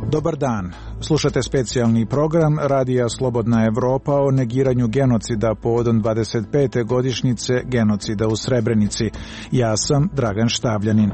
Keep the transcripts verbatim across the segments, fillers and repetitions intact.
Dobar dan. Slušate specijalni program Radija Slobodna Evropa o negiranju genocida povodom dvadeset pete godišnjice genocida u Srebrenici. Ja sam Dragan Štavljanin.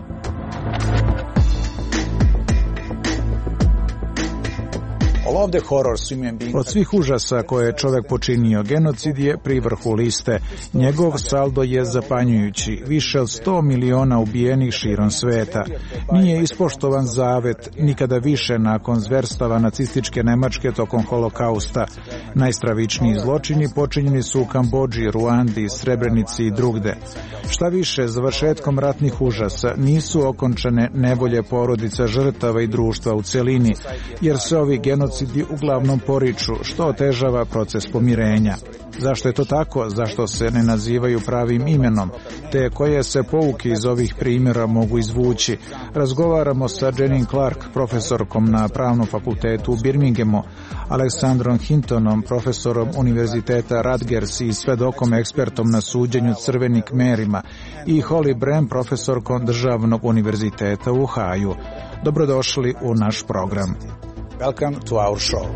Od svih užasa koje je čovek počinio, genocid je pri vrhu liste. Njegov saldo je zapanjujući. Više od sto miliona ubijenih širom sveta. Nije ispoštovan zavet nikada više nakon zverstava nacističke Nemačke tokom holokausta. Najstravičniji zločini počinjeni su u Kambodži, Ruandi, Srebrenici i drugde. Šta više, završetkom ratnih užasa nisu okončane nevolje porodica žrtava i društva u celini, jer se ovi genocidi uglavnom poriču, što otežava proces pomirenja. Zašto je to tako? Zašto se ne nazivaju pravim imenom? Te koje se pouke iz ovih primjera mogu izvući? Razgovaramo sa Jeanine Clark, profesorkom na Pravnom fakultetu u Birminghamu, Aleksandrom Hintonom, profesorom Univerziteta Rutgers i svedokom ekspertom na suđenju crvenim Kmerima, i Holly Brem, profesorkom Državnog univerziteta u Ohaju. Dobrodošli u naš program. Welcome to our show.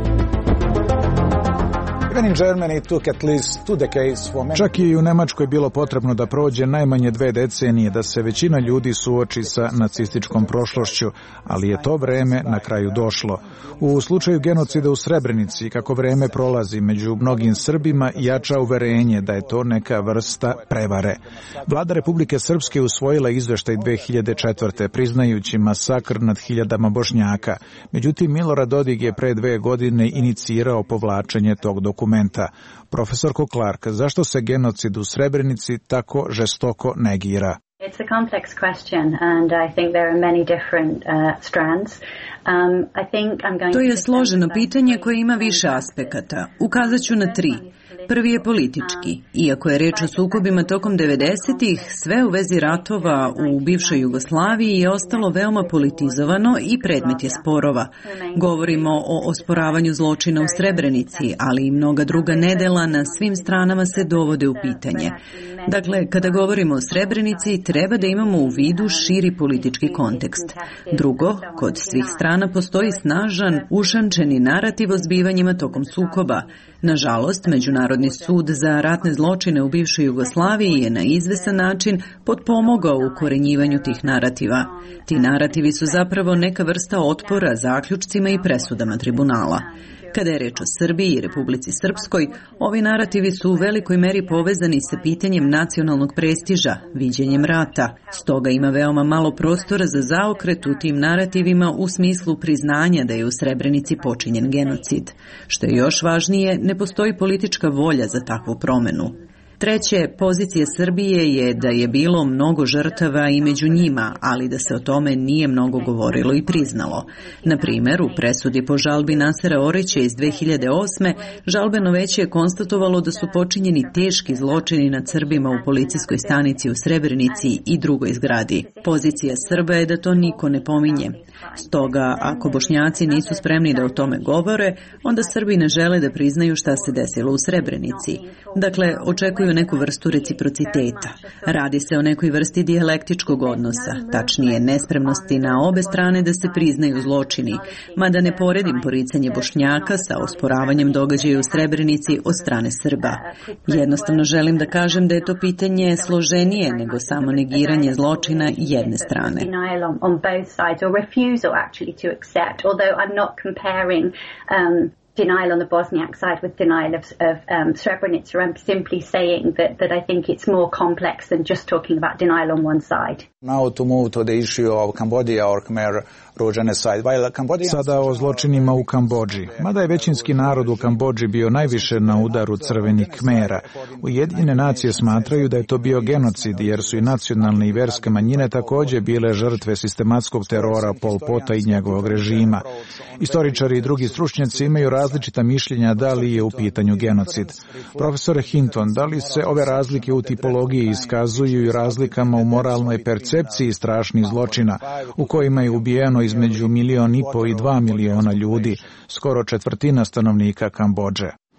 Čak i u Nemačkoj bilo potrebno da prođe najmanje dve decenije da se većina ljudi suoči sa nacističkom prošlošću, ali je to vreme na kraju došlo. U slučaju genocida u Srebrenici, kako vreme prolazi, među mnogim Srbima jača uverenje da je to neka vrsta prevare. Vlada Republike Srpske usvojila izveštaj dve hiljade četvrte priznajući masakr nad hiljadama Bošnjaka. Međutim, Milorad Dodik je pre dve godine inicirao povlačenje tog dokumenta. Profesorko Clark, zašto se genocid u Srebrenici tako žestoko negira? It's a complex question and I think there are many different uh, strands. Um, I think I'm going to... To je složeno pitanje koje ima više aspekata. Ukazat ću na tri. Prvi je politički. Iako je reč o sukobima tokom devedesetih, sve u vezi ratova u bivšoj Jugoslaviji je ostalo veoma politizovano i predmet je sporova. Govorimo o osporavanju zločina u Srebrenici, ali i mnoga druga nedela na svim stranama se dovode u pitanje. Dakle, kada govorimo o Srebrenici, treba da imamo u vidu širi politički kontekst. Drugo, kod svih strana postoji snažan, ušančeni narativ o zbivanjima tokom sukoba. Nažalost, Međunarodni sud za ratne zločine u bivšoj Jugoslaviji je na izvestan način potpomogao u ukorenjivanju tih narativa. Ti narativi su zapravo neka vrsta otpora zaključcima i presudama tribunala. Kada je reč o Srbiji i Republici Srpskoj, ovi narativi su u velikoj meri povezani sa pitanjem nacionalnog prestiža, viđenjem rata. Stoga ima veoma malo prostora za zaokret u tim narativima u smislu priznanja da je u Srebrenici počinjen genocid. Što je još važnije, ne postoji politička volja za takvu promenu. Treće, pozicija Srbije je da je bilo mnogo žrtava i među njima, ali da se o tome nije mnogo govorilo i priznalo. Na primjer, u presudi po žalbi Nasera Orića iz dve hiljade osme. žalbeno veće je konstatovalo da su počinjeni teški zločini nad Srbima u policijskoj stanici u Srebrenici i drugoj zgradi. Pozicija Srba je da to niko ne pominje. Stoga, ako Bošnjaci nisu spremni da o tome govore, onda Srbi ne žele da priznaju šta se desilo u Srebrenici. Dakle, očekuju neku vrstu reciprociteta. Radi se o nekoj vrsti dijalektičkog odnosa, tačnije nespremnosti na obe strane da se priznaju zločini, mada ne poredim poricanje Bošnjaka sa osporavanjem događaja u Srebrenici od strane Srba. Jednostavno želim da kažem da je to pitanje složenije nego samo negiranje zločina jedne strane. Denial on the Bosniak side with denial of, of um, Srebrenica. I'm simply saying that, that I think it's more complex than just talking about denial on one side. Now to move to the issue of Cambodia or Khmer genocide. While Cambodia... Sada o zločinima u Kambodži. Mada je većinski narod u Kambodži bio najviše na udaru crvenih Kmera, Ujedinjene nacije smatraju da je to bio genocid jer su i nacionalne i verske manjine također bile žrtve sistematskog terora Pol Pota i njegovog režima. Istoričari i drugi stručnjaci imaju različita mišljenja da li je u pitanju genocid. Profesor Hinton, da li se ove razlike u tipologiji iskazuju i razlikama u moralnoj percepciji strašnih zločina u kojima je ubijeno između milion i po i dva miliona ljudi, skoro četvrtina stanovnika Kambodže?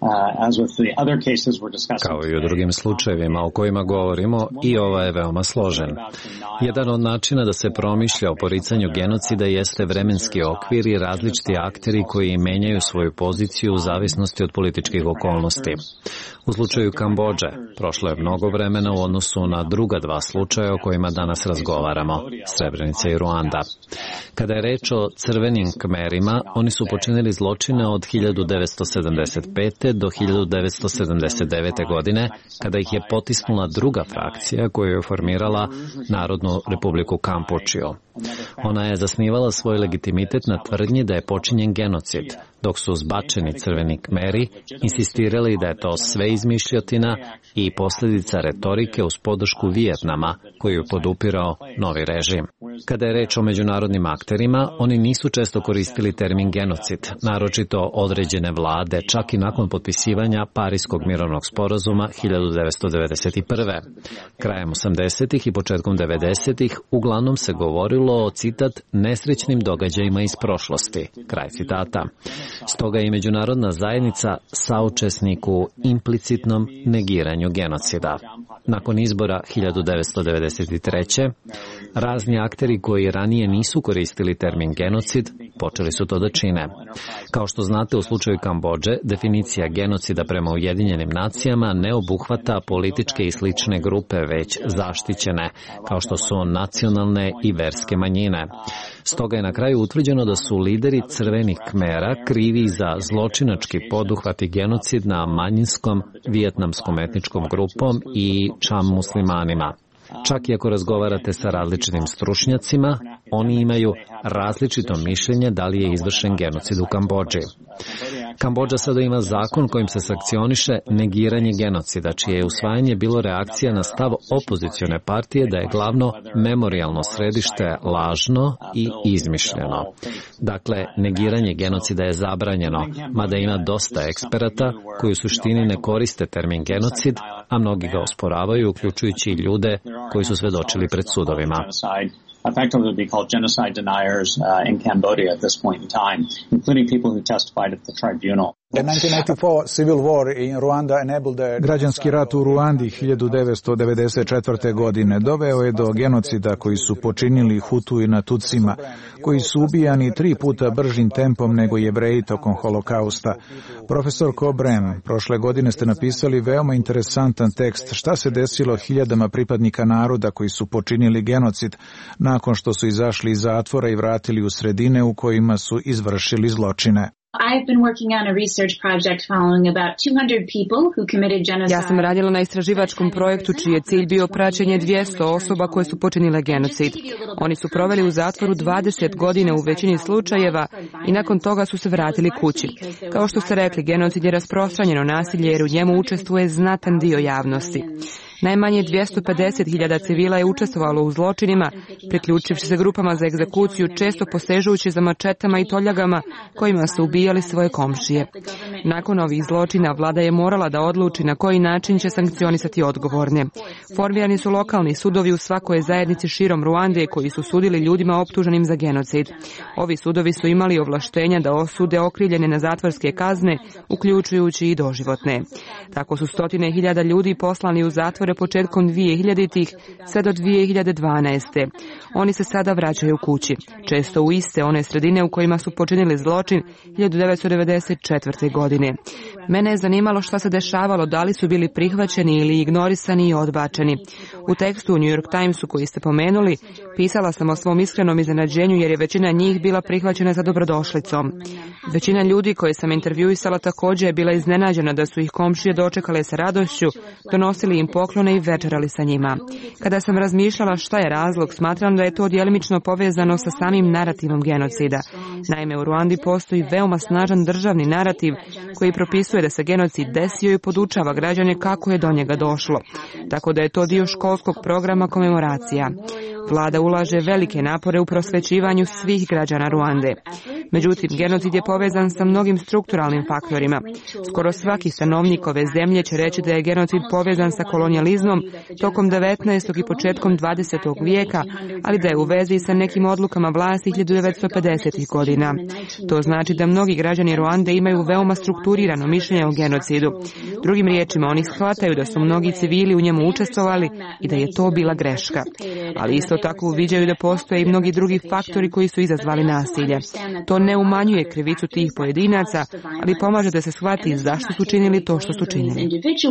Kao i u drugim slučajevima o kojima govorimo, i ovaj je veoma složen. Jedan od načina da se promišlja o poricanju genocida jeste vremenski okvir i različiti akteri koji menjaju svoju poziciju u zavisnosti od političkih okolnosti. U slučaju Kambodže prošlo je mnogo vremena u odnosu na druga dva slučaja o kojima danas razgovaramo, Srebrenica i Ruanda. Kada je reč o crvenim Kmerima, oni su počinili zločine od hiljadu devetsto sedamdeset pete do hiljadu devetsto sedamdeset devete. godine, kada ih je potisnula druga frakcija koju je formirala Narodnu republiku Kampučio. Ona je zasnivala svoj legitimitet na tvrdnji da je počinjen genocid, dok su zbačeni crveni Kmeri insistirali da je to sve izmišljotina i posljedica retorike uz podršku Vijetnama, koju je podupirao novi režim. Kada je reč o međunarodnim akterima, oni nisu često koristili termin genocid, naročito određene vlade, čak i nakon potpisivanja Pariskog mirovnog sporazuma hiljadu devetsto devedeset prve. Krajem osamdesetih i početkom devedesetih uglavnom se govorilo o, citat, nesrećnim događajima iz prošlosti, kraj citata. Stoga je i međunarodna zajednica saučesnik u implicitnom negiranju genocida. Nakon izbora hiljadu devetsto devedeset treće. razni akteri koji ranije nisu koristili termin genocid počeli su to da čine. Kao što znate, u slučaju Kambodže, definicija genocida prema Ujedinjenim nacijama ne obuhvata političke i slične grupe, već zaštićene, kao što su nacionalne i verske manjine. Stoga je na kraju utvrđeno da su lideri crvenih Kmera krivi za zločinački poduhvat i genocid na manjinskom vijetnamskom etničkom grupom i Cham muslimanima. Čak i ako razgovarate sa različitim stručnjacima, oni imaju različito mišljenje da li je izvršen genocid u Kambodži. Kambodža sada ima zakon kojim se sankcioniše negiranje genocida, čije je usvajanje bilo reakcija na stav opozicione partije da je glavno memorijalno središte lažno i izmišljeno. Dakle, negiranje genocida je zabranjeno, mada ima dosta eksperata koji u suštini ne koriste termin genocid, a mnogi ga osporavaju, uključujući i ljude koji su svedočili pred sudovima. Effectively be called genocide deniers uh, in Cambodia at this point in time, including people who testified at the tribunal. Građanski rat u Ruandi hiljadu devetsto devedeset četvrte. godine doveo je do genocida koji su počinili Hutu i na Tutsima, koji su ubijani tri puta bržim tempom nego Jevreji tokom holokausta. Profesor Cobrem, prošle godine ste napisali veoma interesantan tekst šta se desilo hiljadama pripadnika naroda koji su počinili genocid nakon što su izašli iz zatvora i vratili u sredine u kojima su izvršili zločine. I've been working on a research project following about two hundred people who committed genocide. Ja sam radila na istraživačkom projektu čiji je cilj bio praćenje dvjesto osoba koje su počinile genocid. Oni su proveli u zatvoru dvadeset godina u većini slučajeva i nakon toga su se vratili kući. Kao što ste rekli, genocid je rasprostranjeno nasilje jer u njemu učestvuje znatan dio javnosti. Najmanje dvjesto pedeset hiljada civila je učestvovalo u zločinima, priključivši se grupama za egzekuciju, često posežujući za mačetama i toljagama kojima su ubijali svoje komšije. Nakon ovih zločina vlada je morala da odluči na koji način će sankcionisati odgovorne. Formirani su lokalni sudovi u svakoj zajednici širom Ruande koji su sudili ljudima optuženim za genocid. Ovi sudovi su imali ovlaštenja da osude okrivljene na zatvorske kazne, uključujući i doživotne. Tako su stotine hiljada ljudi poslani u zatvore početkom dvije hiljaditih sve do dvije hiljade dvanaeste. Oni se sada vraćaju kući, često u iste one sredine u kojima su počinili zločin hiljadu devetsto devedeset četvrte. godine. Mene je zanimalo šta se dešavalo, da li su bili prihvaćeni ili ignorisani i odbačeni. U tekstu u New York Timesu koji ste pomenuli, pisala sam o svom iskrenom iznenađenju jer je većina njih bila prihvaćena za dobrodošlicom. Većina ljudi koje sam intervjuisala također je bila iznenađena da su ih komšije dočekale sa radošću, donosili im poklone i večerali sa njima. Kada sam razmišljala šta je razlog, smatram da je to djelimično povezano sa samim narativom genocida. Naime, u Ruandi postoji veoma snažan državni narativ koji propisuje da se genocid desio i podučava građane kako je do njega došlo. Tako da je to dio školskog programa komemoracija. Vlada ulaže velike napore u prosvećivanju svih građana Ruande. Međutim, genocid je povezan sa mnogim strukturalnim faktorima. Skoro svaki stanovnik ove zemlje će reći da je genocid povezan sa kolonijalizmom tokom devetnaestog i početkom dvadesetog vijeka, ali da je u vezi sa nekim odlukama vlasti hiljadu devetsto pedesetih godina. To znači da mnogi građani Ruande imaju veoma strukturirano mišljenje o genocidu. Drugim riječima, oni shvataju da su mnogi civili u njemu učestvovali i da je to bila greška. Ali isto tako uviđaju da postoje i mnogi drugi faktori koji su izazvali nasilje. To ne umanjuje krivicu tih pojedinaca, ali pomaže da se shvati zašto su činili to što su činili.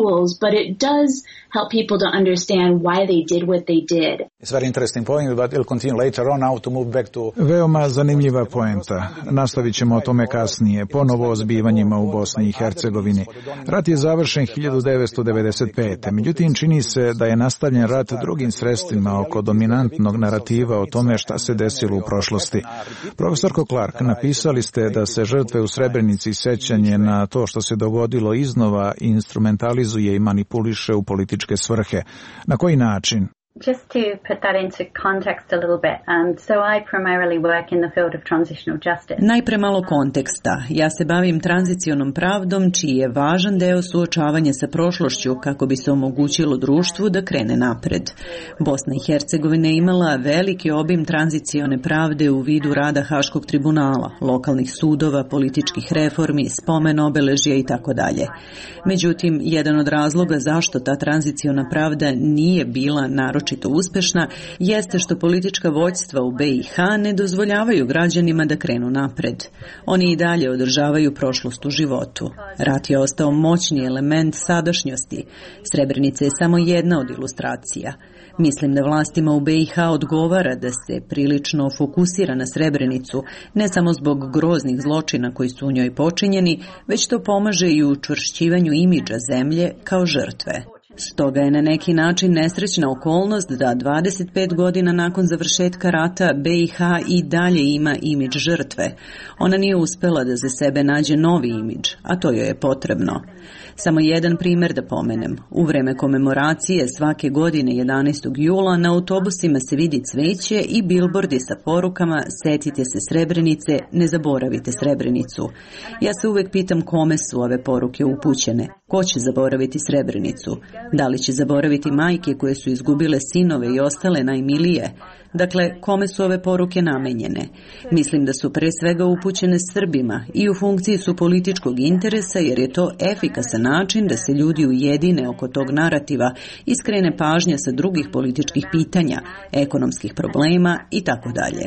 Veoma zanimljiva poenta. Nastavit ćemo o tome kasnije, ponovo o zbivanjima u Bosni i Hercegovini. Rat je završen hiljadu devetsto devedeset pete. Međutim, čini se da je nastavljen rat drugim sredstvima oko dominantnog narativa o tome šta se desilo u prošlosti. Profesorko Clark, napisali ste da se žrtve u Srebrenici sećanje na to što se dogodilo iznova instrumentalizuje i manipuliše u političke svrhe. Na koji način? Just to put that into context a little bit, um, so I primarily work in the field of transitional justice. Najpre malo konteksta. Ja se bavim tranzicionom pravdom, čiji je važan deo suočavanja sa prošlošću kako bi se omogućilo društvu da krene napred. Bosna i Hercegovina je imala veliki obim tranzicione pravde u vidu rada Haškog tribunala, lokalnih sudova, političkih reformi, spomen obeležja i tako dalje. Međutim, jedan od razloga zašto ta tranziciona pravda nije bila naročito uspešna jeste što politička vođstva u B i H ne dozvoljavaju građanima da krenu napred. Oni i dalje održavaju prošlost u životu. Rat je ostao moćni element sadašnjosti. Srebrenica je samo jedna od ilustracija. Mislim da vlastima u B i H odgovara da se prilično fokusira na Srebrenicu, ne samo zbog groznih zločina koji su u njoj počinjeni, već to pomaže i u učvršćivanju imidža zemlje kao žrtve. Stoga je na neki način nesrećna okolnost da dvadeset pet godina nakon završetka rata B i H i dalje ima imidž žrtve. Ona nije uspela da za sebe nađe novi imidž, a to joj je potrebno. Samo jedan primjer da pomenem. U vreme komemoracije svake godine jedanaestog jula na autobusima se vidi cveće i bilbordi sa porukama "Setite se Srebrenice, ne zaboravite Srebrenicu". Ja se uvek pitam kome su ove poruke upućene. Ko će zaboraviti Srebrenicu? Da li će zaboraviti majke koje su izgubile sinove i ostale najmilije? Dakle, kome su ove poruke namenjene? Mislim da su pre svega upućene Srbima i u funkciji su političkog interesa jer je to efikasan način da se ljudi ujedine oko tog narativa i skrene pažnja sa drugih političkih pitanja, ekonomskih problema i tako dalje.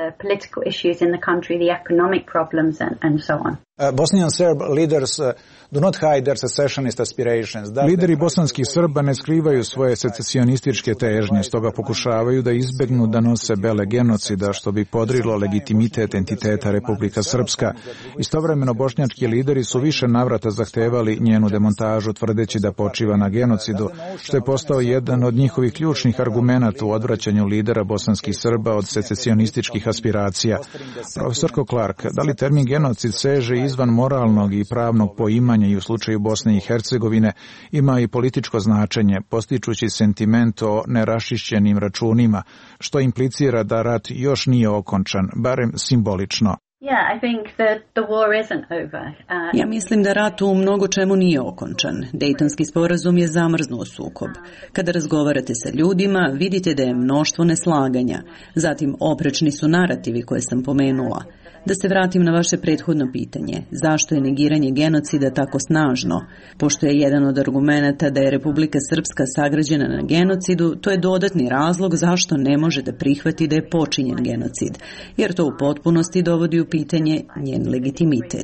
Bosnian Serb leaders do not hide their secessionist aspirations. Lideri bosanskih Srba ne skrivaju svoje secesionističke težnje, stoga pokušavaju da izbegnu da nose bele genocida, što bi podrilo legitimitet entiteta Republika Srpska. Istovremeno bošnjački lideri su više navrata zahtevali njenu demontažu, tvrdeći da počiva na genocidu, što je postao jedan od njihovih ključnih argumenata u odvraćanju lidera bosanskih Srba od secesionističkih aspiracija. Profesorko Clark, da li termin genocid seže izvan moralnog i pravnog poimanja i u slučaju Bosne i Hercegovine ima i političko značenje, postičući sentiment o neraščišćenim računima, što implicira da rat još nije okončan, barem simbolično. Ja mislim da rat u mnogo čemu nije okončan. Dejtonski sporazum je zamrznuo sukob. Kada razgovarate sa ljudima, vidite da je mnoštvo neslaganja. Zatim, oprečni su narativi koje sam pomenula. Da se vratim na vaše prethodno pitanje, zašto je negiranje genocida tako snažno? Pošto je jedan od argumenata da je Republika Srpska sagrađena na genocidu, to je dodatni razlog zašto ne može da prihvati da je počinjen genocid, jer to u potpunosti dovodi u pitanje njen legitimitet.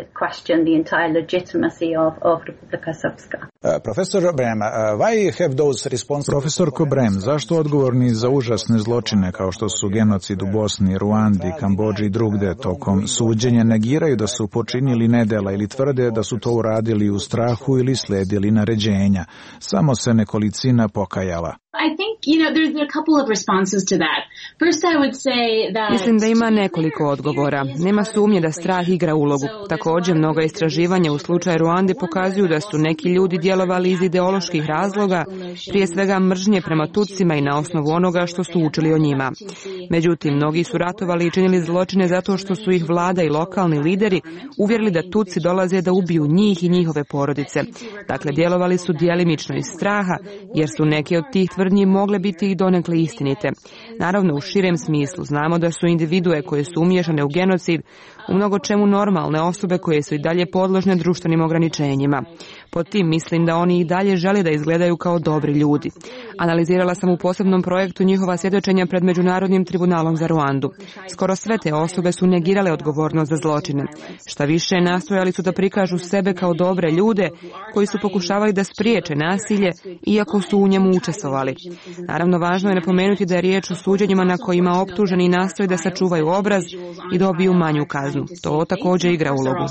Profesorko Brem, zašto odgovorni za užasne zločine kao što su genocid u Bosni, Ruandi, Kambodži i drugde tokom suđenja negiraju da su počinili nedela ili tvrde da su to uradili u strahu ili sledili naređenja? Samo se nekolicina pokajala. Mislim da ima nekoliko odgovora. nema sumnje da strah igra ulogu. Također, mnoga istraživanja u slučaju Ruande pokazuju da su neki ljudi djelovali iz ideoloških razloga, prije svega mržnje prema Tutsima i na osnovu onoga što su učili o njima. Međutim, mnogi su ratovali i činili zločine zato što su ih vlada i lokalni lideri uvjerili da Tutsi dolaze da ubiju njih i njihove porodice. Dakle, djelovali su djelimično iz straha, jer su neke od tih tvrdnji mogle biti i donekle istinite. Naravno, u širem smislu znamo da su individue koje su umiješane u genocid u mnogo čemu normalne osobe koje su i dalje podložne društvenim ograničenjima. Pod tim mislim da oni i dalje žele da izgledaju kao dobri ljudi. Analizirala sam u posebnom projektu njihova svjedočenja pred Međunarodnim tribunalom za Ruandu. Skoro sve te osobe su negirale odgovornost za zločine. Šta više, nastojali su da prikažu sebe kao dobre ljude koji su pokušavali da spriječe nasilje, iako su u njemu učestvovali. Naravno, važno je napomenuti da je riječ o suđenjima na kojima optuženi nastoje da sačuvaju obraz i dobiju manju kaznu. To također igra ulogu.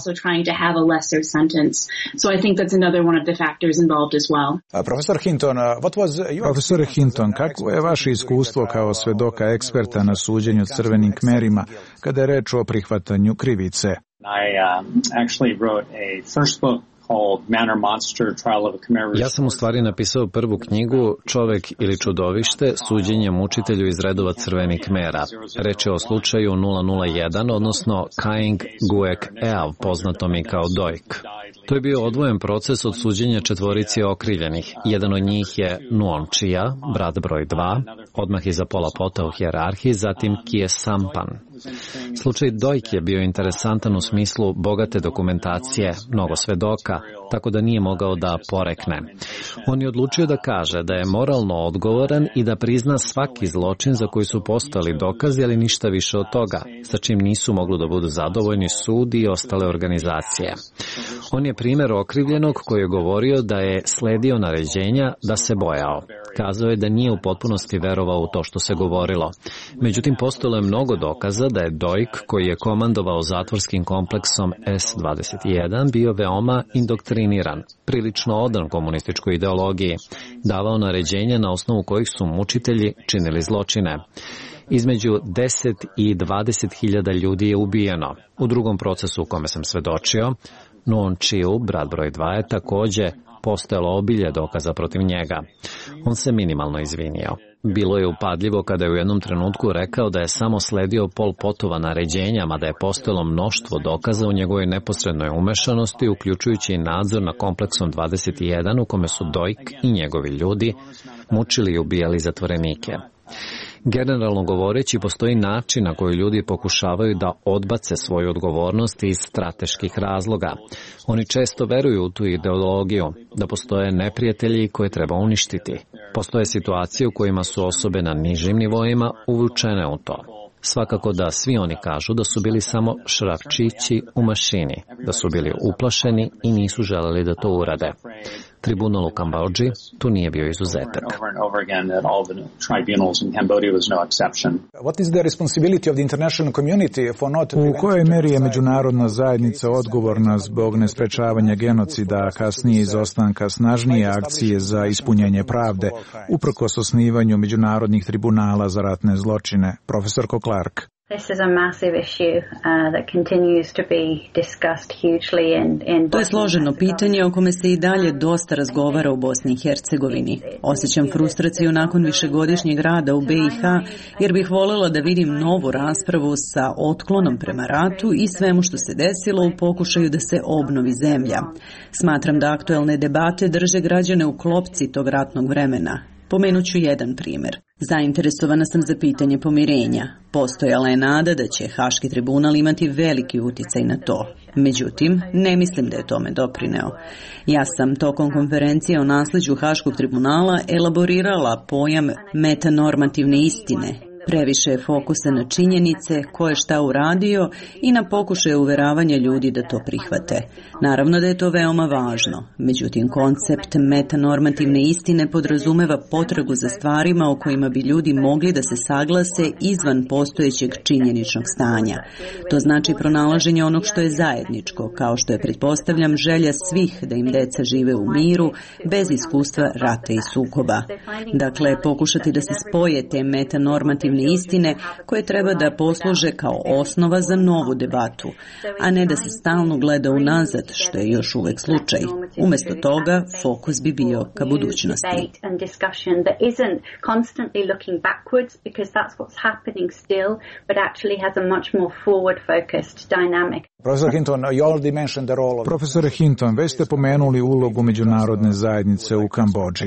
Profesor Hinton, what was your... Profesor Hinton, kako je vaše iskustvo kao svedoka eksperta na suđenju crvenim kmerima kada je reč o prihvatanju krivice? I uh, actually wrote a first book Ja sam u stvari napisao prvu knjigu Čovek ili čudovište, suđenje mučitelju iz redova crvenih kmera. Reč je o slučaju nula nula jedan, odnosno Kaing Guek Eav, poznato mi kao Dojk. To je bio odvojen proces od suđenja četvorici okrivljenih. Jedan od njih je Nuon Chia, brat broj dva, odmah iza Pola Pota u hijerarhiji, zatim Kie Sampan. Slučaj Dojk je bio interesantan u smislu bogate dokumentacije, mnogo svedoka, tako da nije mogao da porekne. On je odlučio da kaže da je moralno odgovoran i da prizna svaki zločin za koji su postojali dokazi, ali ništa više od toga, sa čim nisu mogli da budu zadovoljni sud i ostale organizacije. On je primjer okrivljenog koji je govorio da je sledio naređenja, da se bojao. Kazao je da nije u potpunosti verovao u to što se govorilo. Međutim, postojalo je mnogo dokaza da je Dojk, koji je komandovao zatvorskim kompleksom S dvadeset jedan, bio veoma indoktriniran, prilično odan komunističkoj ideologiji, davao naređenja na osnovu kojih su mučitelji činili zločine. Između deset i dvadeset hiljada ljudi je ubijeno. U drugom procesu u kome sam svedočio, Nuon Chiu, brat broj dva, je također postojalo obilje dokaza protiv njega. On se minimalno izvinio. Bilo je upadljivo kada je u jednom trenutku rekao da je samo sledio Pol Potova naređenja, mada je postojalo mnoštvo dokaza u njegovoj neposrednoj umešanosti, uključujući i nadzor na kompleksom dvadeset jedan u kome su Dojk i njegovi ljudi mučili i ubijali zatvorenike. Generalno govoreći, postoji način na koji ljudi pokušavaju da odbace svoju odgovornost iz strateških razloga. Oni često veruju u tu ideologiju, da postoje neprijatelji koje treba uništiti. Postoje situacije u kojima su osobe na nižim nivoima uvučene u to. Svakako da svi oni kažu da su bili samo šrafčići u mašini, da su bili uplašeni i nisu želeli da to urade. Tribunal u Kambodži tu nije bio izuzetak. U kojoj meri je međunarodna zajednica odgovorna zbog nesprečavanja genocida, a kasnije izostanka snažnije akcije za ispunjenje pravde, uprkos osnivanju međunarodnih tribunala za ratne zločine? Profesorko Clark. This is a massive issue uh, that continues to be discussed hugely in, in To je složeno pitanje o kome se i dalje dosta razgovara u Bosni i Hercegovini. Osjećam frustraciju nakon višegodišnjeg rada u B i H, jer bih voljela da vidim novu raspravu sa otklonom prema ratu i svemu što se desilo u pokušaju da se obnovi zemlja. Smatram da aktuelne debate drže građane u klopci tog ratnog vremena. Pomenut ću jedan primjer. Zainteresovana sam za pitanje pomirenja. Postojala je nada da će Haški tribunal imati veliki uticaj na to. Međutim, ne mislim da je tome doprineo. Ja sam tokom konferencije o nasljeđu Haškog tribunala elaborirala pojam metanormativne istine. Previše je fokusa na činjenice, ko je šta uradio i na pokušaje uveravanja ljudi da to prihvate. Naravno da je to veoma važno. Međutim, koncept metanormativne istine podrazumeva potragu za stvarima o kojima bi ljudi mogli da se saglase izvan postojećeg činjeničnog stanja. To znači pronalaženje onog što je zajedničko, kao što je, pretpostavljam, želja svih da im deca žive u miru, bez iskustva rata i sukoba. Dakle, pokušati da se spoje te metanormativne objektivne istine koje treba da posluže kao osnova za novu debatu, a ne da se stalno gleda unazad, što je još uvek slučaj. Umesto toga, fokus bi bio ka budućnosti. Profesore Hinton, već ste pomenuli ulogu međunarodne zajednice u Kambodži.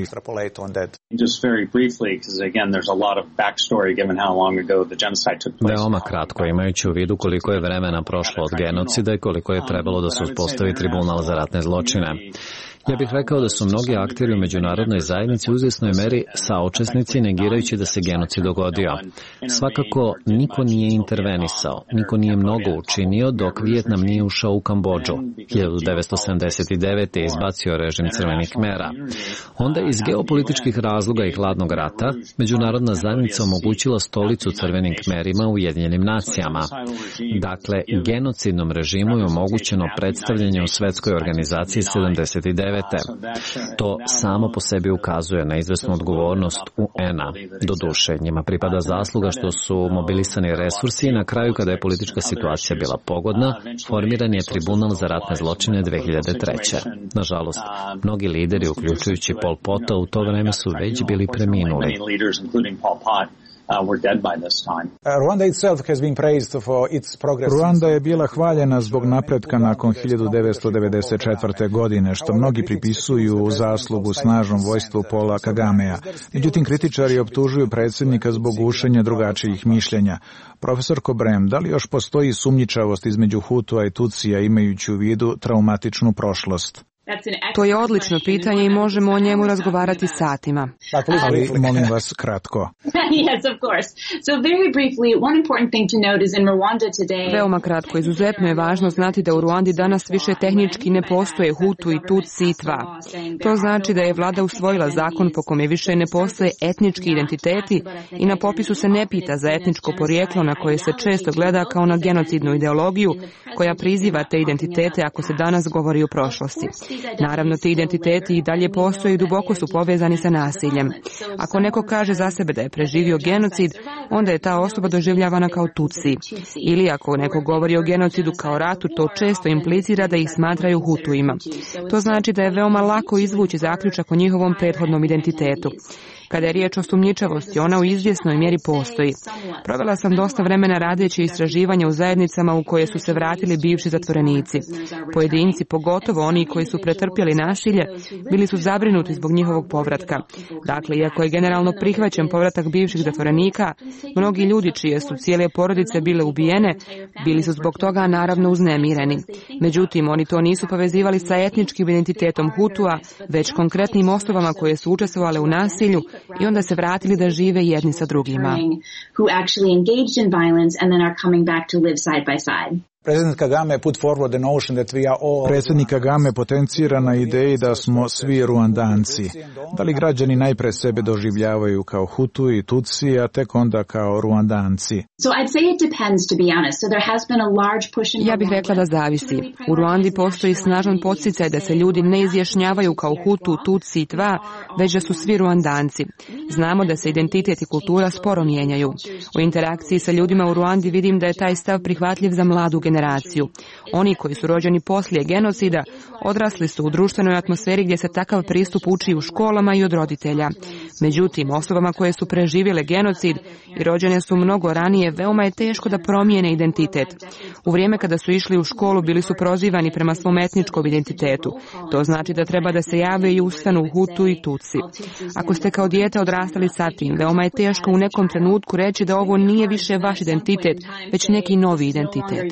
Veoma kratko, imajući u vidu koliko je vremena prošlo od genocida i koliko je trebalo da se uspostavi tribunal za ratne zločine. Ja bih rekao da su mnogi akteri u međunarodnoj zajednici u izvjesnoj meri saučesnici negirajući da se genocid dogodio. Svakako, niko nije intervenisao, niko nije mnogo učinio dok Vijetnam nije ušao u Kambodžu. hiljadu devetsto sedamdeset devete. je izbacio režim crvenih mera. Onda iz geopolitičkih razloga i hladnog rata, međunarodna zajednica omogućila stolicu crvenim kmerima u Ujedinjenim nacijama. Dakle, genocidnom režimu je omogućeno predstavljanje u svetskoj organizaciji sedamdeset devete. To samo po sebi ukazuje na izvesnu odgovornost U N-a. Doduše, njima pripada zasluga što su mobilisani resursi i na kraju, kada je politička situacija bila pogodna, formiran je tribunal za ratne zločine dve hiljade treće. Nažalost, mnogi lideri, uključujući Pol Pota, u to vreme su već bili preminuli. Ruanda je bila hvaljena zbog napretka nakon hiljadu devetsto devedeset četvrte. godine, što mnogi pripisuju zaslugu snažnom vojstvu Paula Kagamea. Međutim, kritičari optužuju predsjednika zbog gušenja drugačijih mišljenja. Profesorko Brem, da li još postoji sumnjičavost između Hutua i Tutsija imajući u vidu traumatičnu prošlost? To je odlično pitanje i možemo o njemu razgovarati satima. Ali molim vas kratko. Veoma kratko, izuzetno je važno znati da u Ruandi danas više tehnički ne postoje Hutu i Tutsi i Tva. To znači da je vlada usvojila zakon po kome više ne postoje etnički identiteti i na popisu se ne pita za etničko porijeklo na koje se često gleda kao na genocidnu ideologiju koja priziva te identitete ako se danas govori o prošlosti. Naravno, ti identiteti i dalje postoje i duboko su povezani sa nasiljem. Ako neko kaže za sebe da je preživio genocid, onda je ta osoba doživljavana kao Tutsi. Ili ako neko govori o genocidu kao ratu, to često implicira da ih smatraju Hutuima. To znači da je veoma lako izvući zaključak o njihovom prethodnom identitetu. Kada je riječ o sumnjičavosti, ona u izvjesnoj mjeri postoji. Provela sam dosta vremena radeći istraživanja u zajednicama u koje su se vratili bivši zatvorenici. Pojedinci, pogotovo oni koji su pretrpjeli nasilje, bili su zabrinuti zbog njihovog povratka. Dakle, iako je generalno prihvaćen povratak bivših zatvorenika, mnogi ljudi čije su cijele porodice bile ubijene, bili su zbog toga naravno uznemireni. Međutim, oni to nisu povezivali sa etničkim identitetom Hutua, već konkretnim osobama koje su učestvovale u nasilju i onda se vratili da žive jedni sa drugima. Predsjednik Kagame put forward the notion that we are all... Predsjednik Kagame potencira na ideji da smo svi Ruandanci. Da li građani najpre sebe doživljavaju kao Hutu i Tutsi, a tek onda kao Ruandanci? Ja bih rekla da zavisi. U Ruandi postoji snažan podsticaj da se ljudi ne izjašnjavaju kao Hutu, Tutsi i Tva, već da su svi Ruandanci. Znamo da se identitet i kultura sporo mijenjaju. U interakciji sa ljudima u Ruandi vidim da je taj stav prihvatljiv za mladu generaciju. Oni koji su rođeni poslije genocida odrasli su u društvenoj atmosferi gdje se takav pristup uči u školama i od roditelja. Međutim, osobama koje su preživjele genocid i rođene su mnogo ranije, veoma je teško da promijene identitet. U vrijeme kada su išli u školu bili su prozivani prema svom etničkom identitetu. To znači da treba da se jave i ustanu Hutu i Tutsi. Ako ste kao dijete odrastali sa tim, veoma je teško u nekom trenutku reći da ovo nije više vaš identitet, već neki novi identitet.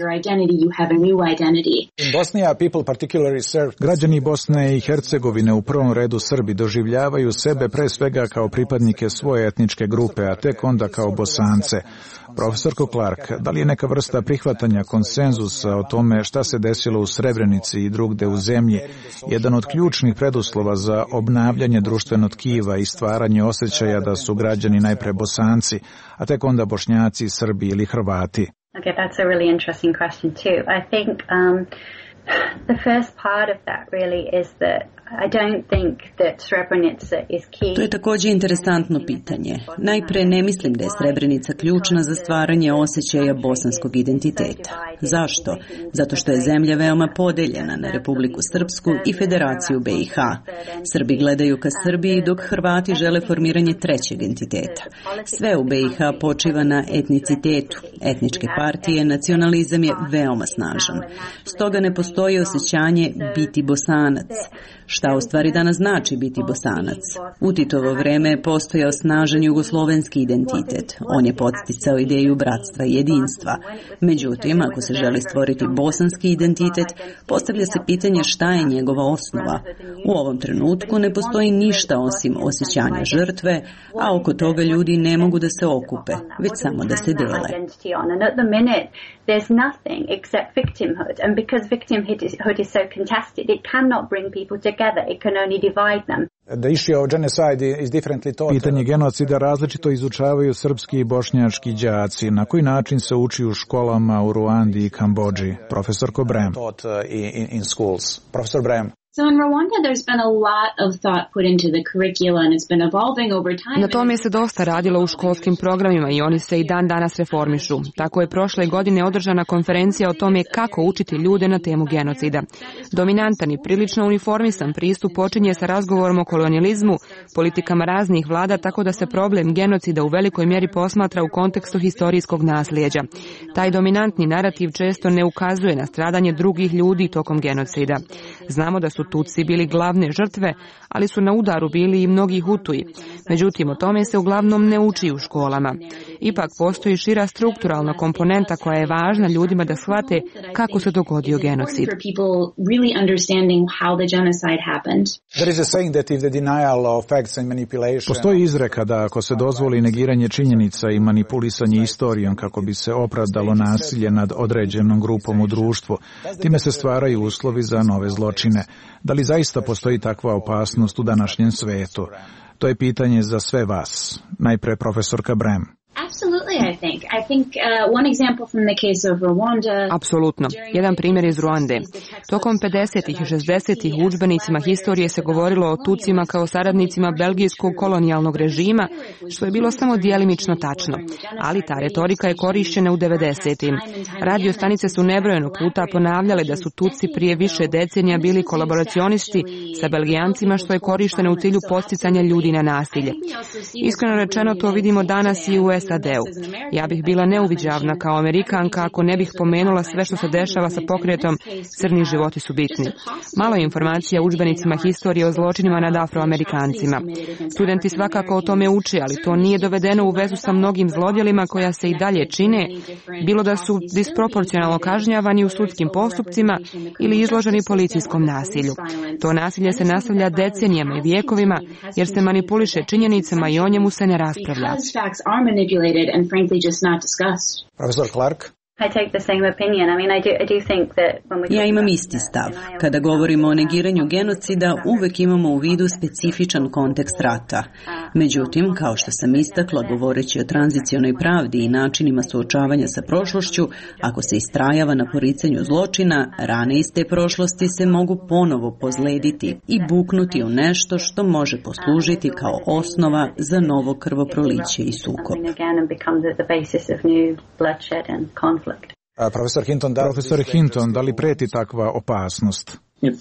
Građani Bosne i Hercegovine, u prvom redu Srbi, doživljavaju sebe pre svega kao pripadnike svoje etničke grupe, a tek onda kao Bosance. Profesorko Clark, da li je neka vrsta prihvatanja konsenzusa o tome šta se desilo u Srebrenici i drugde u zemlji jedan od ključnih preduslova za obnavljanje društvenog tkiva i stvaranje osjećaja da su građani najpre Bosanci, a tek onda Bošnjaci, Srbi ili Hrvati? Okay, that's a really interesting question too. I think um, The first part of that really is that I don't think that Srebrenica is key. To je također interesantno pitanje. Najpre ne mislim da je Srebrenica ključna za stvaranje osjećaja bosanskog identiteta. Zašto? Zato što je zemlja veoma podeljena na Republiku Srpsku i Federaciju B i H. Srbi gledaju ka Srbiji dok Hrvati žele formiranje trećeg entiteta. Sve u B i H počiva na etnicitetu. Etničke partije, nacionalizam je veoma snažan. Stoga ne postoji osjećanje biti Bosanac. Šta u stvari danas znači biti Bosanac? U Titovo vreme je postojao snažan jugoslovenski identitet. On je podsticao ideju bratstva i jedinstva. Međutim, ako se želi stvoriti bosanski identitet, postavlja se pitanje šta je njegova osnova. U ovom trenutku ne postoji ništa osim osjećanja žrtve, a oko toga ljudi ne mogu da se okupe, već samo da se dele. There's nothing except victimhood, and because victimhood is so contested, it cannot bring people together, it can only divide them. Pitanje genocida različito izučavaju srpski i bošnjački đaci. Na koji način se uči u školama u Ruandi i Kambodži? Profesor Kobrem. Profesor Brem. So in Rwanda, there's been a lot of thought put into the curricula and it's been evolving over time. Na tome se dosta radilo u školskim programima i oni se i dan danas reformišu. Tako je prošle godine održana konferencija o tome kako učiti ljude na temu genocida. Dominantan i prilično uniformisan pristup počinje sa razgovorom o kolonijalizmu, politikama raznih vlada, tako da se problem genocida u velikoj mjeri posmatra u kontekstu historijskog nasljeđa. Taj dominantni narativ često ne ukazuje na stradanje drugih ljudi tokom genocida. Znamo da su Tutsi bili glavne žrtve, ali su na udaru bili i mnogi Hutuji. Međutim, o tome se uglavnom ne uči u školama. Ipak postoji šira strukturalna komponenta koja je važna ljudima da shvate kako se dogodio genocid. Postoji izreka da ako se dozvoli negiranje činjenica i manipulisanje istorijom kako bi se opravdalo nasilje nad određenom grupom u društvu, time se stvaraju uslovi za nove zločine. Da li zaista postoji takva opasnost u današnjem svetu? To je pitanje za sve vas. Najpre profesorka Brem. Absolutely, I think. I think uh, one example from the case of Rwanda. Apsolutno. Jedan primjer iz Ruande. Tokom pedesetih i šezdesetih u udžbenicima historije se govorilo o Tutsima kao saradnicima belgijskog kolonijalnog režima, što je bilo samo djelimično tačno. Ali ta retorika je korišćena u devedesetim. Radio stanice su nebrojeno puta ponavljale da su Tutsi prije više decenija bili kolaboracionisti sa Belgijancima, što je korišteno u cilju podsticanja ljudi na nasilje. Iskreno rečeno, to vidimo danas i u S A D-u. Ja bih bila neuviđavna kao Amerikanka ako ne bih pomenula sve što se dešava sa pokretom Crni životi su bitni. Malo je informacija u udžbenicima historije o zločinima nad Afroamerikancima. Studenti svakako o tome uče, ali to nije dovedeno u vezu sa mnogim zlodjelima koja se i dalje čine, bilo da su disproporcionalno kažnjavani u sudskim postupcima ili izloženi policijskom nasilju. To nasilje se nastavlja decenijama i vijekovima jer se manipuliše činjenicama i o njemu se ne raspravlja. And frankly just not discussed. Professor Clark. I take the same opinion. I mean, I do, I do think that when we Ja imam isti stav. Kada govorimo o negiranju genocida, uvek imamo u vidu specifičan kontekst rata. Međutim, kao što sam istakla, govoreći o tranzicionoj pravdi i načinima suočavanja sa prošlošću, ako se istrajava na poricanju zločina, rane iz te prošlosti se mogu ponovo pozlediti i buknuti u nešto što može poslužiti kao osnova za novo krvoproliće i sukob. Profesor Hinton, da, Profesor Hinton, da li preti takva opasnost?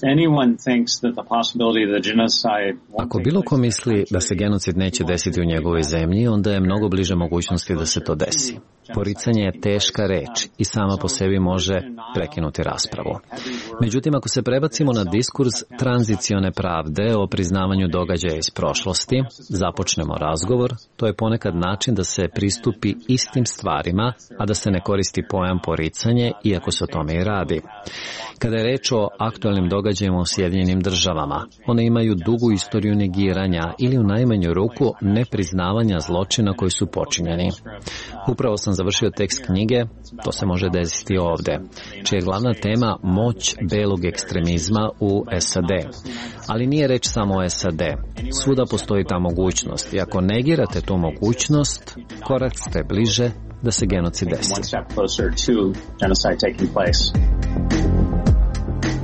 Ako bilo ko misli da se genocid neće desiti u njegovoj zemlji, onda je mnogo bliže mogućnosti da se to desi. Poricanje je teška reč i sama po sebi može prekinuti raspravu. Međutim, ako se prebacimo na diskurs tranzicione pravde o priznavanju događaja iz prošlosti, započnemo razgovor, to je ponekad način da se pristupi istim stvarima, a da se ne koristi pojam poricanje, iako se o tome i radi. Kada je reč o aktualnim događajima u Sjedinjenim državama, one imaju dugu istoriju negiranja ili u najmanju ruku nepriznavanja zločina koji su počinjeni. Upravo sam završio tekst knjige, to se može desiti ovde, čija je glavna tema moć belog ekstremizma u S A D. Ali nije reč samo o S A D. Svuda postoji ta mogućnost i ako negirate tu mogućnost, korak ste bliže da se genocid desi.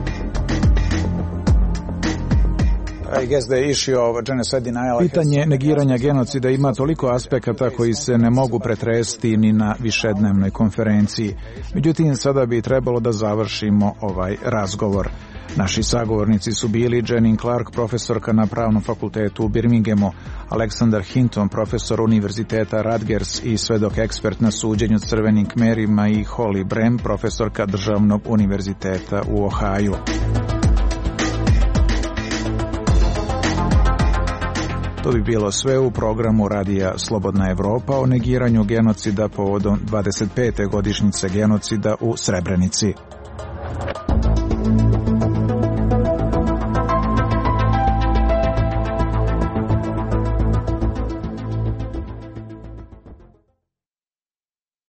Pitanje negiranja genocida ima toliko aspekata koji se ne mogu pretresti ni na višednevnoj konferenciji. Međutim, sada bi trebalo da završimo ovaj razgovor. Naši sagovornici su bili Jenin Clark, profesorka na Pravnom fakultetu u Birminghamu, Aleksandar Hinton, profesor Univerziteta Rutgers i svedok ekspert na suđenju Crvenim Kmerima, i Holly Brem, profesorka Državnog univerziteta u Ohaju. To bi bilo sve u programu radija Slobodna Evropa o negiranju genocida povodom dvadeset pete godišnjice genocida u Srebrenici.